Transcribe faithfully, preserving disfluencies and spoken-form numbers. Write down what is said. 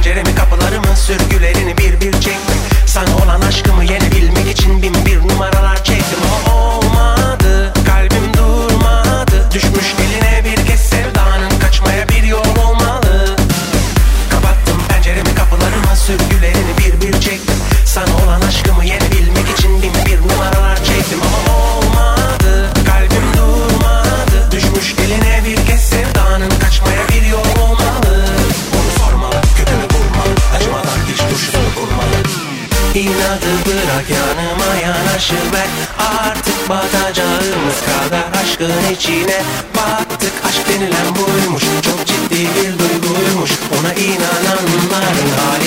penceremi, kapılarımın sürgülerini bir bir çektim. Sana olan aşkımı yenebilmek için bin bir numaralar çektim. O olmadı, kalbim durmadı. Düşmüş eline bir kez sevdanın, kaçmaya bir yol olmalı. Kapattım penceremi, kapılarımın sürgülerini bir bir çektim. Sana olan aşkımı yenebilmek için bin bir numaralar çektim. Ama olmadı, kalbim durmadı. Düşmüş eline bir kez sevdanın, kaçmaya bir yol olmalı. Onu sormalı, kötünü bulmalı, acımadan hiç tuşunu kurmalı. İnadı bırak, yanıma yanaşıver. Artık batacağımız kadar aşkın içine battık. Aşk denilen buymuş, çok ciddi bir duyguymuş. Ona inananların hali